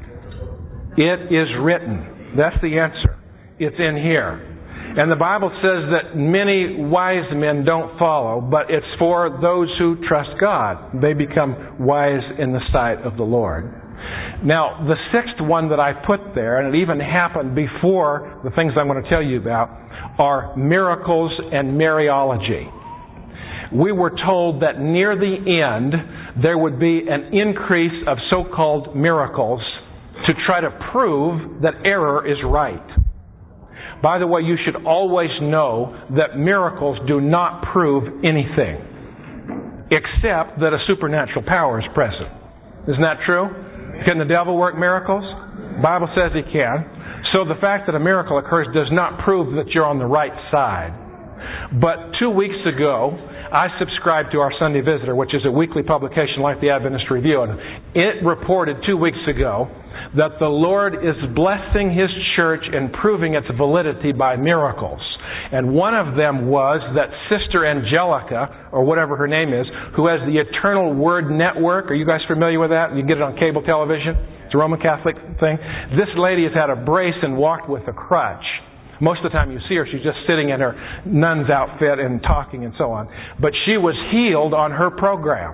It is written. That's the answer. It's in here. And the Bible says that many wise men don't follow, but it's for those who trust God. They become wise in the sight of the Lord. Now, the sixth one that I put there, and it even happened before the things I'm going to tell you about, are miracles and Mariology. We were told that near the end there would be an increase of so-called miracles to try to prove that error is right. By the way, you should always know that miracles do not prove anything, except that a supernatural power is present. Isn't that true? Can the devil work miracles? The Bible says he can. So the fact that a miracle occurs does not prove that you're on the right side. But two weeks ago, I subscribed to our Sunday Visitor, which is a weekly publication like the Adventist Review, and it reported two weeks ago that the Lord is blessing His church and proving its validity by miracles. And one of them was that Sister Angelica, or whatever her name is, who has the Eternal Word Network. Are you guys familiar with that? You get it on cable television. It's a Roman Catholic thing. This lady has had a brace and walked with a crutch. Most of the time you see her, she's just sitting in her nun's outfit and talking and so on. But she was healed on her program.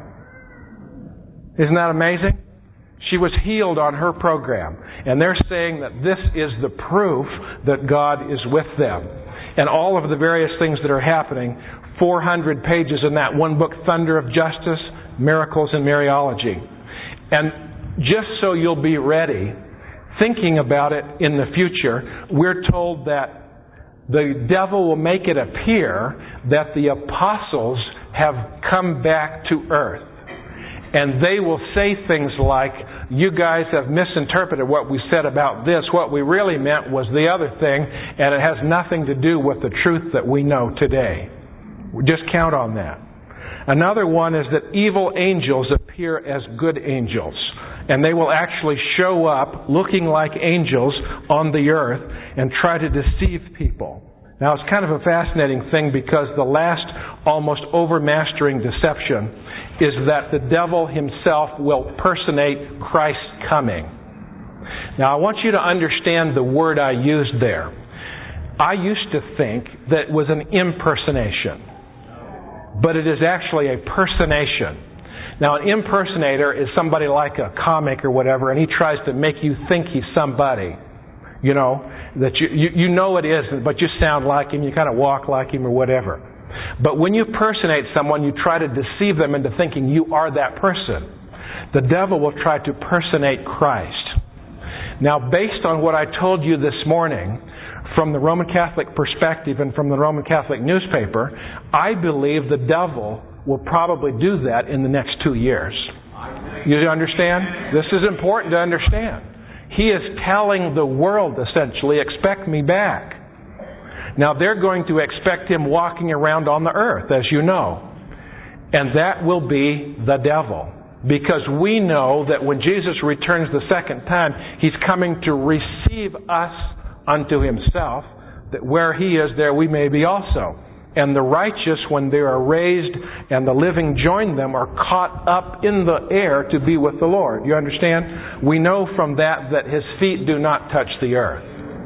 Isn't that amazing? She was healed on her program. And they're saying that this is the proof that God is with them. And all of the various things that are happening, four hundred pages in that one book, Thunder of Justice, Miracles and Mariology. And just so you'll be ready, thinking about it in the future, we're told that the devil will make it appear that the apostles have come back to earth. And they will say things like, you guys have misinterpreted what we said about this. What we really meant was the other thing, and it has nothing to do with the truth that we know today. Just count on that. Another one is that evil angels appear as good angels, and they will actually show up looking like angels on the earth and try to deceive people. Now, it's kind of a fascinating thing because the last almost overmastering deception is that the devil himself will personate Christ's coming. Now, I want you to understand the word I used there. I used to think that it was an impersonation, but it is actually a personation. Now, an impersonator is somebody like a comic or whatever, and he tries to make you think he's somebody. You know, that you, you, you know it isn't, but you sound like him, you kind of walk like him or whatever. But when you personate someone, you try to deceive them into thinking you are that person. The devil will try to personate Christ. Now, based on what I told you this morning, from the Roman Catholic perspective and from the Roman Catholic newspaper, I believe the devil will probably do that in the next two years. You understand? This is important to understand. He is telling the world, essentially, expect me back. Now, they're going to expect him walking around on the earth, as you know. And that will be the devil. Because we know that when Jesus returns the second time, He's coming to receive us unto Himself, that where He is, there we may be also. And the righteous, when they are raised and the living join them, are caught up in the air to be with the Lord. You understand? We know from that that His feet do not touch the earth.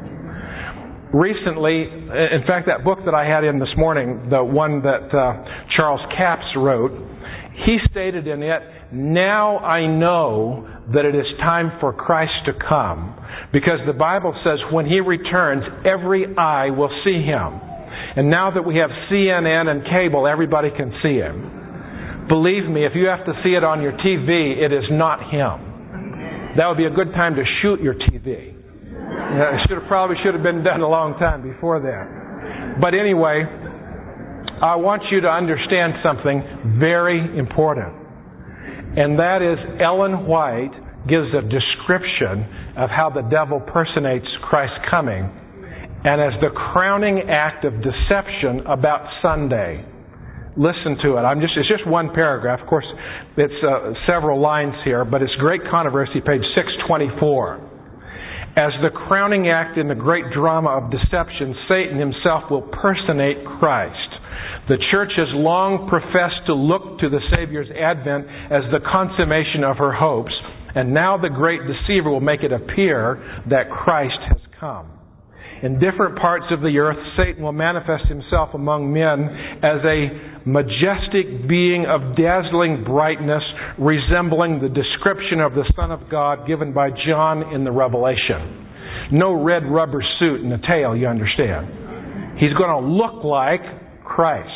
Recently, in fact, that book that I had in this morning, the one that uh, Charles Capps wrote, he stated in it, now I know that it is time for Christ to come. Because the Bible says when He returns, every eye will see Him. And now that we have C N N and cable, everybody can see Him. Believe me, if you have to see it on your T V, it is not Him. That would be a good time to shoot your T V. It should have, probably should have been done a long time before that. But anyway, I want you to understand something very important. And that is Ellen White gives a description of how the devil personates Christ's coming. And as the crowning act of deception about Sunday. Listen to it. I'm just, it's just one paragraph. Of course, it's uh, several lines here, but it's Great Controversy, page six twenty-four. As the crowning act in the great drama of deception, Satan himself will personate Christ. The church has long professed to look to the Savior's advent as the consummation of her hopes, and now the great deceiver will make it appear that Christ has come. In different parts of the earth, Satan will manifest himself among men as a majestic being of dazzling brightness, resembling the description of the Son of God given by John in the Revelation. No red rubber suit and a tail, you understand. He's going to look like Christ.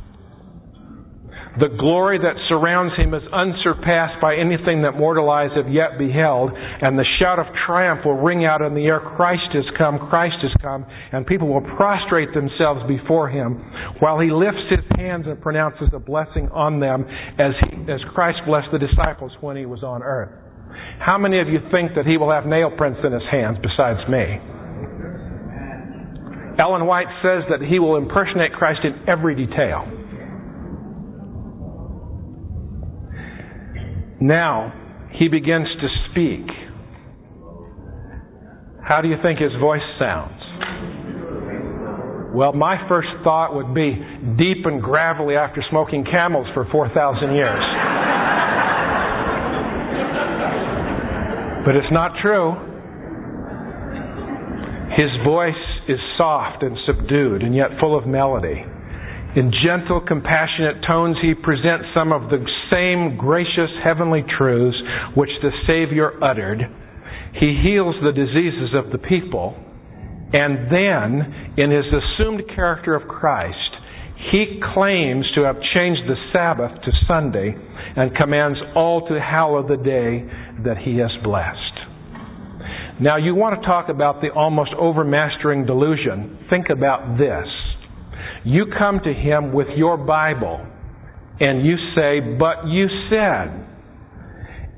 The glory that surrounds Him is unsurpassed by anything that mortal eyes have yet beheld, and the shout of triumph will ring out in the air, Christ has come, Christ has come, and people will prostrate themselves before Him, while He lifts His hands and pronounces a blessing on them, as, he, as Christ blessed the disciples when He was on earth. How many of you think that He will have nail prints in His hands besides me? Ellen White says that He will impersonate Christ in every detail. Now, He begins to speak. How do you think His voice sounds? Well, my first thought would be deep and gravelly after smoking camels for four thousand years. But it's not true. His voice is soft and subdued and yet full of melody. In gentle, compassionate tones, He presents some of the same gracious heavenly truths which the Savior uttered. He heals the diseases of the people. And then, in His assumed character of Christ, He claims to have changed the Sabbath to Sunday and commands all to hallow the day that He has blessed. Now, you want to talk about the almost overmastering delusion. Think about this. You come to Him with your Bible and you say, but you said.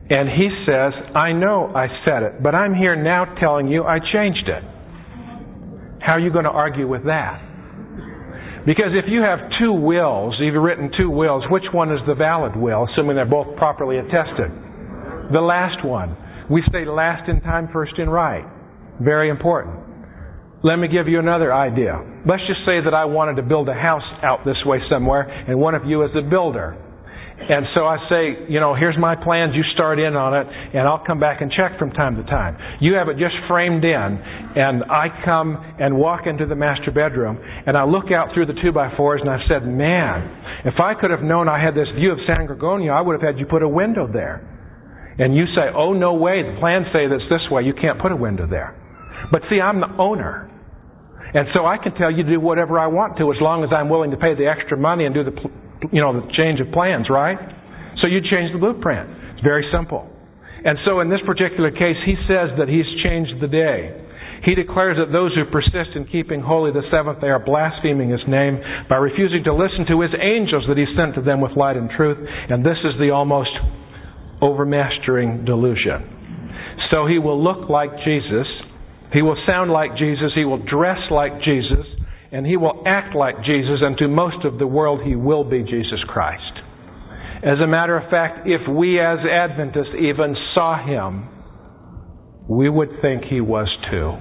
And he says, I know I said it, but I'm here now telling you I changed it. How are you going to argue with that? Because if you have two wills, you've written two wills, which one is the valid will, assuming they're both properly attested? The last one. We say last in time, first in right. Very important. Let me give you another idea. Let's just say that I wanted to build a house out this way somewhere, and one of you is a builder. And so I say, you know, here's my plans, you start in on it, and I'll come back and check from time to time. You have it just framed in, and I come and walk into the master bedroom, and I look out through the two by fours, and I've said, man, if I could have known I had this view of San Gorgonio, I would have had you put a window there. And you say, oh, no way, the plans say that's this way, you can't put a window there. But see, I'm the owner. And so I can tell you to do whatever I want to as long as I'm willing to pay the extra money and do the you know, the change of plans, right? So you change the blueprint. It's very simple. And so in this particular case, he says that he's changed the day. He declares that those who persist in keeping holy the seventh day are blaspheming his name by refusing to listen to his angels that he sent to them with light and truth. And this is the almost overmastering delusion. So he will look like Jesus. He will sound like Jesus. He will dress like Jesus. And he will act like Jesus, and to most of the world he will be Jesus Christ. As a matter of fact, if we as Adventists even saw him, we would think he was too.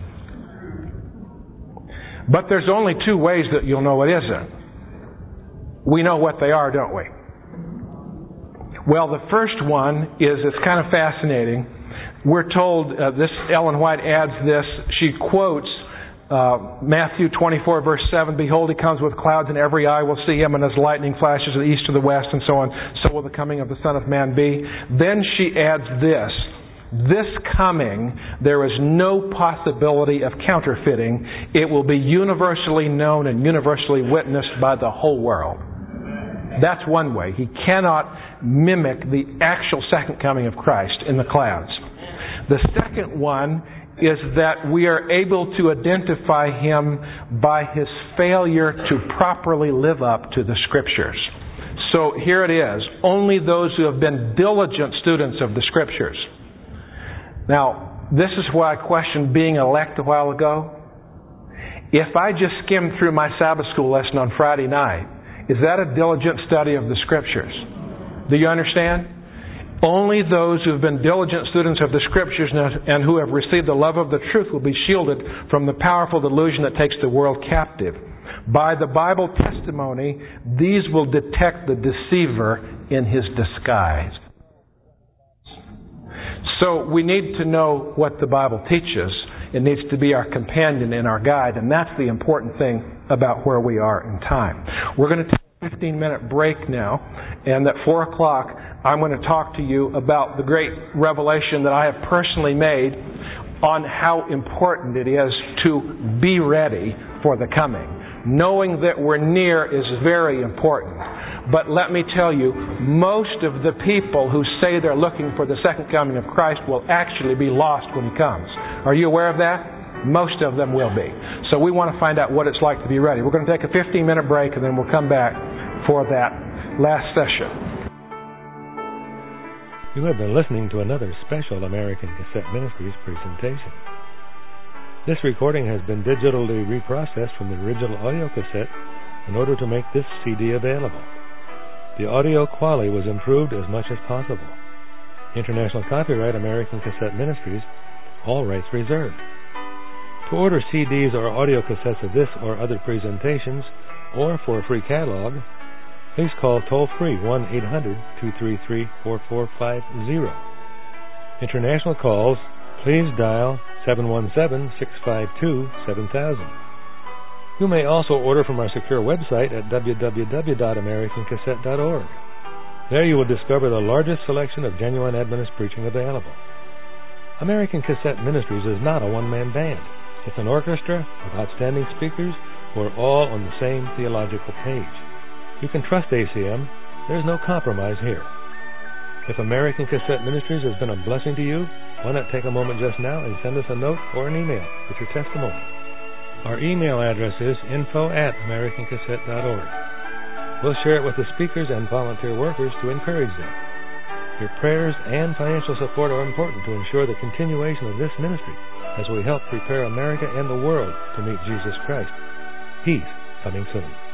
But there's only two ways that you'll know it isn't. We know what they are, don't we? Well, the first one is, it's kind of fascinating. We're told, uh, this Ellen White adds this, she quotes Uh, Matthew twenty-four, verse seven, behold, he comes with clouds, and every eye will see him, and as lightning flashes to the east to the west, and so on, so will the coming of the Son of Man be. Then she adds this, this coming, there is no possibility of counterfeiting. It will be universally known and universally witnessed by the whole world. That's one way. He cannot mimic the actual second coming of Christ in the clouds. The second one is that we are able to identify him by his failure to properly live up to the Scriptures. So here it is. Only those who have been diligent students of the Scriptures. Now, this is why I questioned being elect a while ago. If I just skimmed through my Sabbath school lesson on Friday night, is that a diligent study of the Scriptures? Do you understand? Only those who have been diligent students of the Scriptures and who have received the love of the truth will be shielded from the powerful delusion that takes the world captive. By the Bible testimony, these will detect the deceiver in his disguise. So we need to know what the Bible teaches. It needs to be our companion and our guide, and that's the important thing about where we are in time. We're going to take a fifteen minute break now, and at four o'clock, I'm going to talk to you about the great revelation that I have personally made on how important it is to be ready for the coming. Knowing that we're near is very important. But let me tell you, most of the people who say they're looking for the second coming of Christ will actually be lost when he comes. Are you aware of that? Most of them will be. So we want to find out what it's like to be ready. We're going to take a fifteen minute break, and then we'll come back for that last session. You have been listening to another special American Cassette Ministries presentation. This recording has been digitally reprocessed from the original audio cassette in order to make this C D available. The audio quality was improved as much as possible. International copyright American Cassette Ministries, all rights reserved. To order C Ds or audio cassettes of this or other presentations, or for a free catalog, please call toll-free one eight hundred two three three four four five zero. International calls, please dial seven one seven six five two seven thousand. You may also order from our secure website at w w w dot american cassette dot org. There you will discover the largest selection of genuine Adventist preaching available. American Cassette Ministries is not a one-man band. It's an orchestra with outstanding speakers who are all on the same theological page. You can trust A C M. There's no compromise here. If American Cassette Ministries has been a blessing to you, why not take a moment just now and send us a note or an email with your testimony. Our email address is info at american cassette dot org. We'll share it with the speakers and volunteer workers to encourage them. Your prayers and financial support are important to ensure the continuation of this ministry as we help prepare America and the world to meet Jesus Christ. He's coming soon.